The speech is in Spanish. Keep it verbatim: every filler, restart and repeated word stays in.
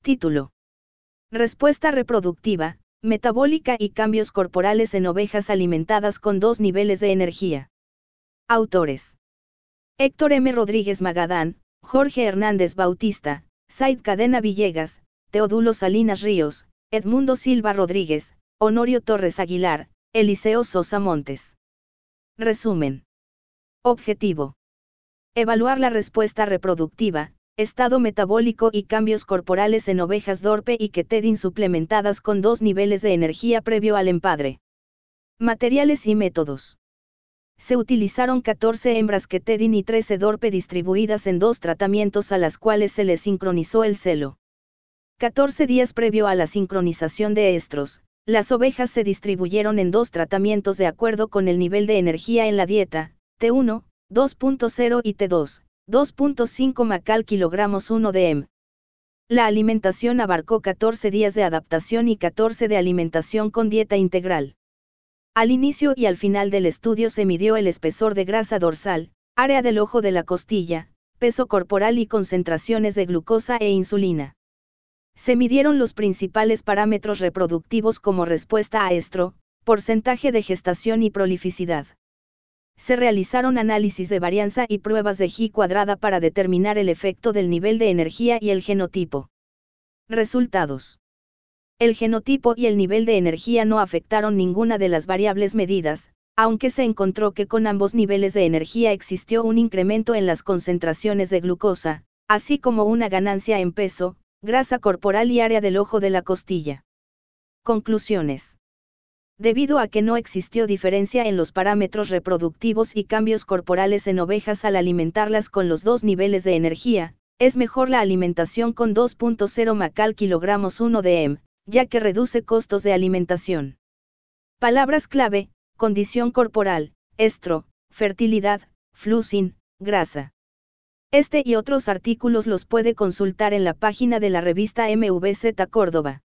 Título. Respuesta reproductiva, metabólica y cambios corporales en ovejas alimentadas con dos niveles de energía. Autores. Héctor M. Rodríguez Magadán, Jorge Hernández Bautista, Said Cadena Villegas, Teodulo Salinas Ríos, Edmundo Silva Rodríguez, Honorio Torres Aguilar, Eliseo Sosa Montes. Resumen. Objetivo. Evaluar la respuesta reproductiva, estado metabólico y cambios corporales en ovejas Dorpe y Ketedin suplementadas con dos niveles de energía previo al empadre. Materiales y métodos. Se utilizaron catorce hembras Ketedin y trece Dorpe distribuidas en dos tratamientos a las cuales se les sincronizó el celo. catorce días previo a la sincronización de estros, las ovejas se distribuyeron en dos tratamientos de acuerdo con el nivel de energía en la dieta, T uno, dos punto cero y T dos, dos punto cinco macal kilogramos uno de M. La alimentación abarcó catorce días de adaptación y catorce de alimentación con dieta integral. Al inicio y al final del estudio se midió el espesor de grasa dorsal, área del ojo de la costilla, peso corporal y concentraciones de glucosa e insulina. Se midieron los principales parámetros reproductivos como respuesta a estro, porcentaje de gestación y prolificidad. Se realizaron análisis de varianza y pruebas de G cuadrada para determinar el efecto del nivel de energía y el genotipo. Resultados. El genotipo y el nivel de energía no afectaron ninguna de las variables medidas, aunque se encontró que con ambos niveles de energía existió un incremento en las concentraciones de glucosa, así como una ganancia en peso, grasa corporal y área del ojo de la costilla. Conclusiones. Debido a que no existió diferencia en los parámetros reproductivos y cambios corporales en ovejas al alimentarlas con los dos niveles de energía, es mejor la alimentación con dos punto cero macal kilogramos uno de M, ya que reduce costos de alimentación. Palabras clave: condición corporal, estro, fertilidad, flucin, grasa. Este y otros artículos los puede consultar en la página de la revista M V Z Córdoba.